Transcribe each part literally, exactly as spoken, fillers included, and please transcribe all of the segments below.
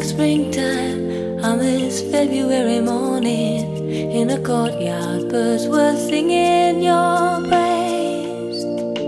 springtime on this February morning. In a courtyard, birds were singing your praise.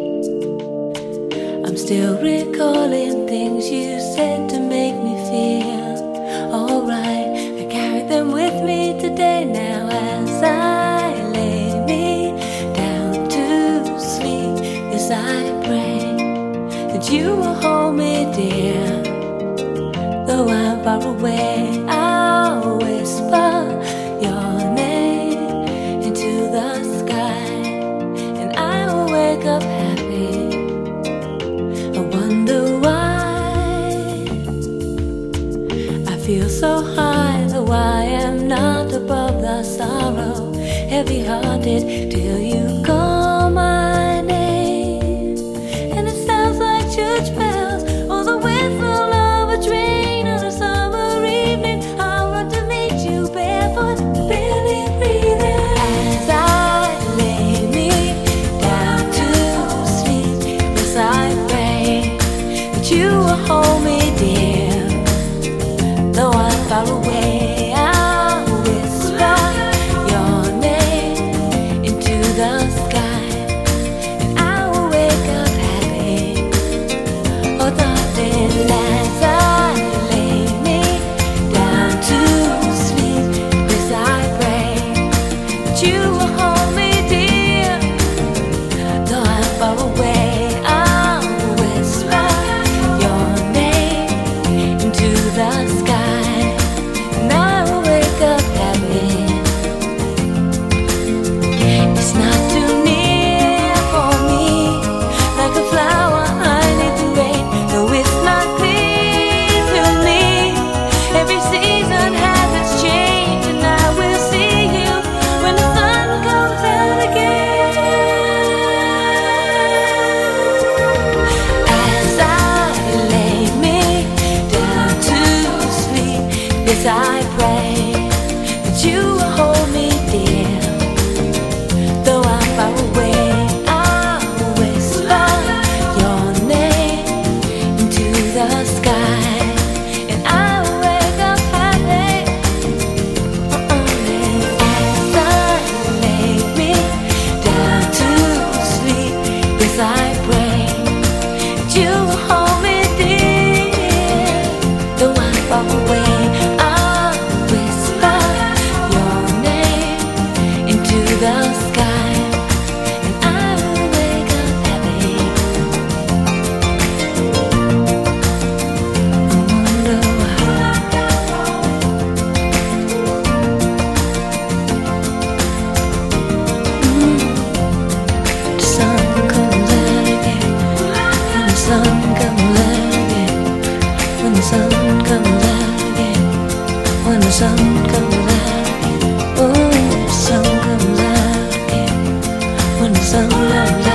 I'm still recalling things you said to make me feel alright. I carry them with me today now as I lay me down to sleep. Yes, I pray that you will hold me dear. Though I'm far away, I'll whisper your name into the sky, and I will wake up happy. I wonder why I feel so high, though I am not above the sorrow. Heavy-hearted till you call my name, and it sounds like church bells or the whistle of a train. You will hold me dear, though I'm far away. I'll whisper your name into the sky, and I will wake up happy. Oh, darling, as I lay me down to sleep, yes, I pray that you will hold me dear, though I'm far away. The sky, and I will wake up happy. It's not too near for me, like a flower I need the rain. Though it's not clear to me, every season has its change, and I will see you when the sun comes out again. As I lay me down to yes, I pray that you will hold me dear, though I'm far away. I'll whisper your name into the sky, and I will wake up happy. As I lay me down to sleep, yes, I pray that you will hold me dear, though I'm far away. The sky, and I will wake up happy. I wonder why. Mm. The sun comes out again. When the sun comes out again. When the sun comes out again. When the sun comes out again. Oh, the sun comes out. When the sun comes